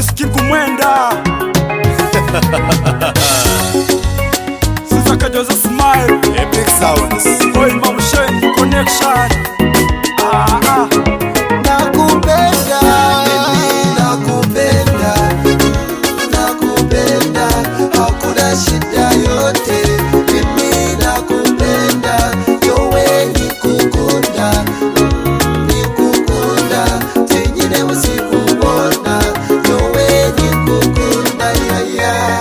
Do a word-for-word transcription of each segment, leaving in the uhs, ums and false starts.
whisky kumwenda Sisa kajoza smile Epic Sounds Oi Mamushen Connection Ah ah Nakupenda Nakupenda Nakupenda Hakuna shida yote Mimi nakupenda Yowe nikukunda Nikukunda Tinyine usikubona Yowe nikukunda ya ya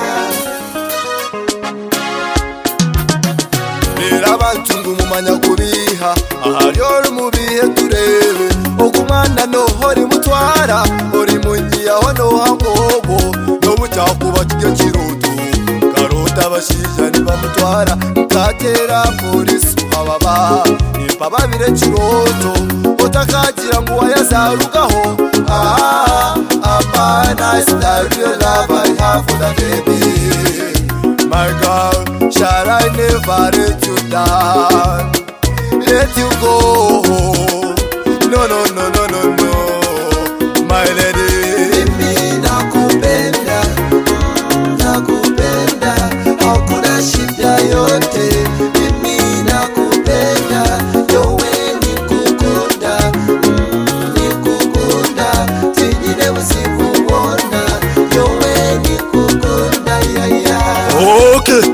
Rera bantungu mumanya kubiha Ahari ori mubihe turebe Ogumana nohori mutwara Ori munyiya hono hangobo Nobu chakuba kijyo kirutu Karota bashija niba mutwara Mtatera polisi uhababa Nipa babire kiroto Otakagira ngo wayazarugaho Ah, apana is the real love I have for the baby My girl, shall I never let you down Let you go No, no, no, no, no, no My lady Mimi nakupenda Nakupenda Hakuna shida yote Mimi nakupenda Yowe nikukunda Nikukunda Tinyine usikubona Yowe nikukunda ya ya Okay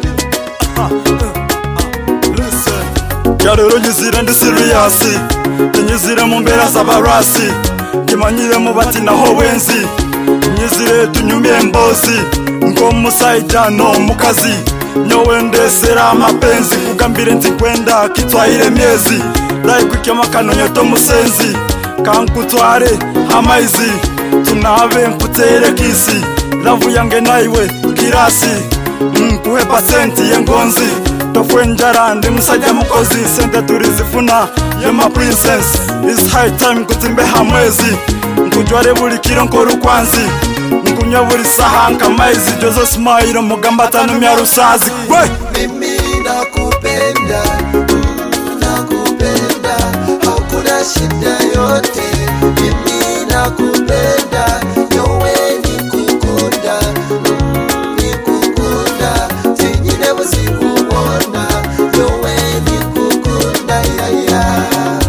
Listen Yarero nyizire ndi serious Nyizire mu mbera z'abarasi Ngimanyire mu bati naho wenzi Nyizire tunyumye mbozi Ngo musaija no mukazi Nyowe ndesera mapenzi Kugambire nzi kwenda kitwaire miezi Rai kukyama kanonyoto musenzi Kankutware amaizi Tunabe nkutere kisi Lavu yange naiwe kirasi Nkuhe pasenti yengonzi Tofwe njara ndi musajja mukozi Sente turizifuna yema princess It's high time kutimbe hamwezi Nkujware buli kiro nkoru kwanzi Nkunywa buli saha nkamaizi Jozo smile mugamba tanumya rusazi Mimi nakupenda Nakupenda Hakuna shida yote Mimi nakupenda Yowe nikukunda Nikukunda Tinyine usikubona Yowe nikukunda ya ya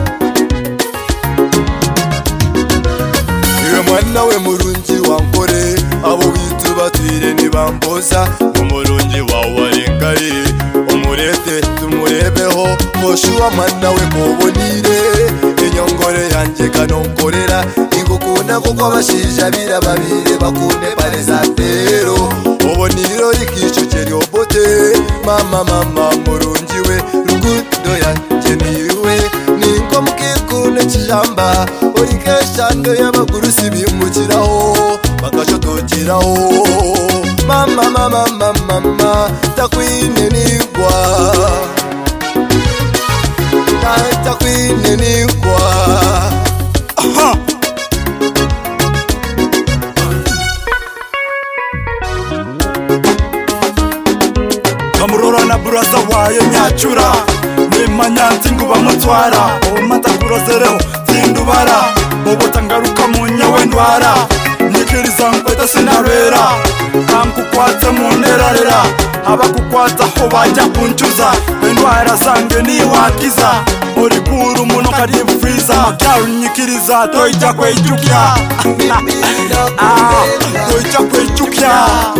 Iwe mwana we murungi wankore Abo bitu batwire nibamboza Umurungi wawe arengaye Umurete tumurebeho Moshuwa mwana we kubonire Inyongore yanjye kanonkorera Ingukunda kuko abashija birababire Bakunde parezatero Uboniro ikicukeri obote Mama mama murungi we Rukundo yanjye niwe Ninko mukikune kijamba Orikeshando y'abagurusi bimukiraho Bakashotokiraho Mama mama mama mama Takwine nigwa Takwine nigwa Aha Kamurora na buraza wayo nyacura Nimanya nzinguba mutwara Omata kurozereho zindubara Bobo tangaruka mu nyawe ndwara Nikiriza nkweta sinarera Kankukwatse mu nderarera Abakukwata ho bajya kuncuza Ndwara zange niwakiza Uri kuru muno kari freezer Makaru nyikiriza toija kwejukya Mimi nakupenda Toija kwejukya